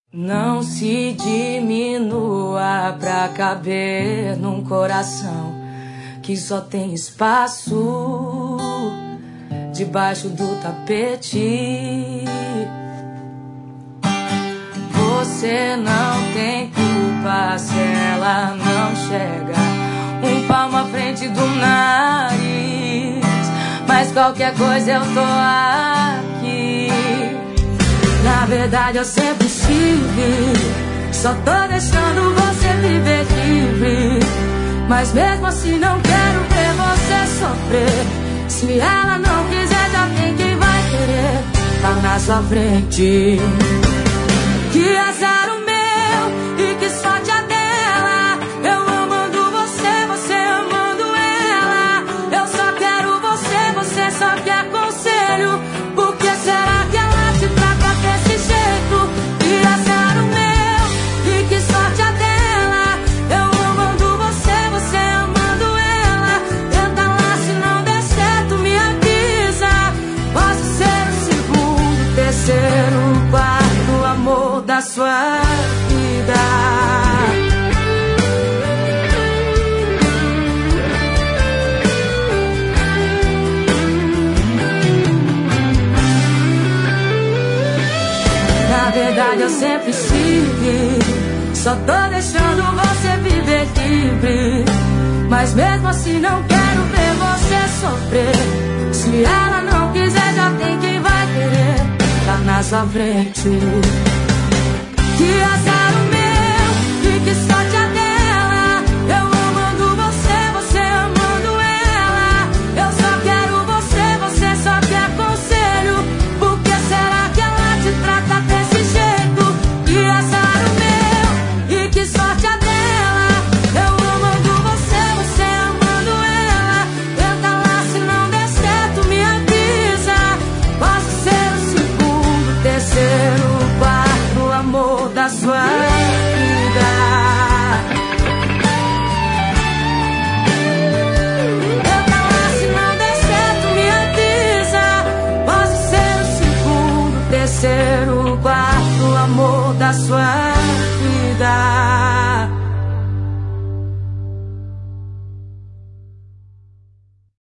Não se diminua pra caber num coração que só tem espaço debaixo do tapete. Você não tem culpa se ela não chega um palmo à frente do nariz, mas qualquer coisa eu tô aqui. Na verdade eu sempre estive, só tô deixando você viver livre, mas mesmo assim não quero ver você sofrer. Se ela não quiser, já tem quem vai querer, tá na sua frente. Que azar o meu e que sorte a dela. Eu amando você, você amando ela. Eu só quero você, você só quer conselho. Por que será que ela te trata desse jeito? Que azar o meu e que sorte a dela. Eu amando você, você amando ela. Tenta lá, se não der certo me avisa. Posso ser o segundo, terceiro, quarto amor da sua vida. Na verdade eu sempre estive, só tô deixando você viver livre, mas mesmo assim não quero ver você sofrer. Se ela não quiser, já tem quem vai querer, tá na sua frente. Que azar o meu e que sorte a dela. Eu amando você, você amando ela. Eu só quero você, você só quer conselho. Por que será que ela te trata desse jeito? Que azar o meu e que sorte a dela. Eu amando você, você amando ela. Tenta lá, se não der certo me avisa. Posso ser o segundo, terceiro, quarto amor da sua vida. Tenta lá, se não der certo me avisa. Posso ser o segundo, terceiro, quarto amor da sua vida.